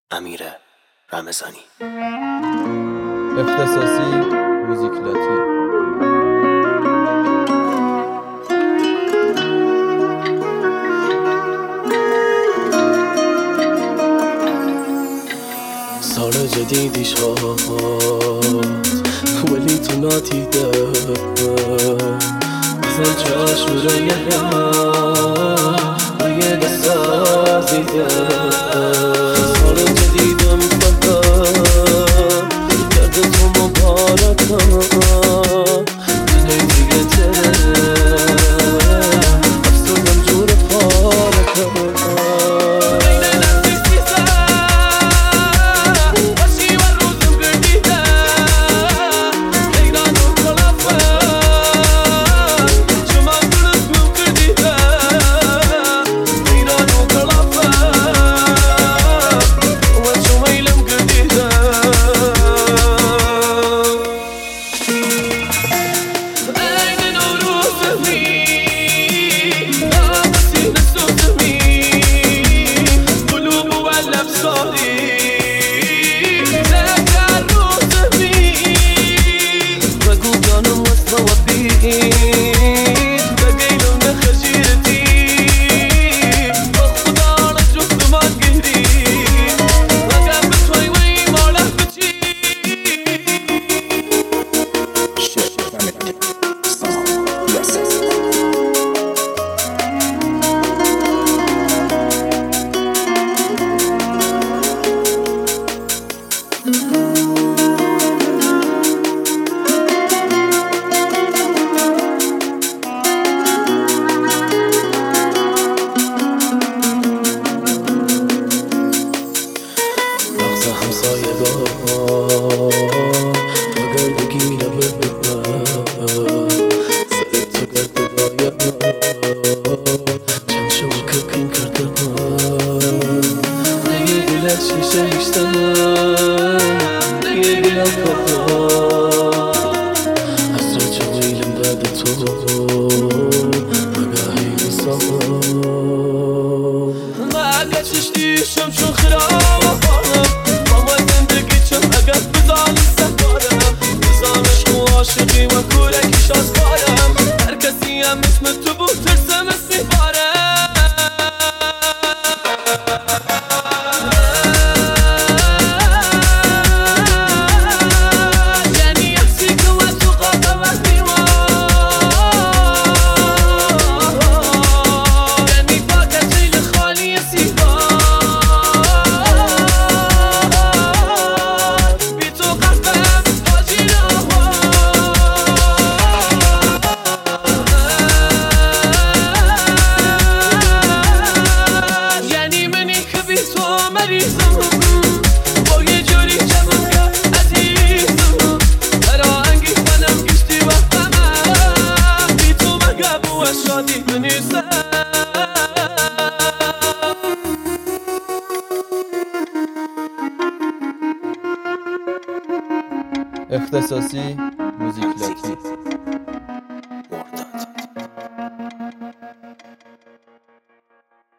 امیر رمضانی. اختصاصی موزیکلاتی. سال جدیدی شد ولی تو نادیده، بزن چشم روی روی دست عزیزه. سال جدیدم فقط کرده تو مبارکم، دنیا دیگه تره افسردم جور پارکم. اگر بگیره سرت تو گرد دایم چند شما کپین کرده دیگه دل شیشه ایشتم، دیگه دلم پاکم حسرت چه ویلم بعد تو مگاهی نیستم مگه چشتیشم چون خراب عاشقی و کورکیش از کارم، هر کسی هم اسم تو بود ترسم استیبارم. یعنی عکسی که و تو قاقه و دیوار، یعنی پاکت جیل خالی سیگار، بی تو قلبم حاجی با یه جوری جمعم کرد عزیزم، هرانگی منم گشتی و همم بی تو مگه بو شادی بنیسم. اختصاصی موزیکلاتی.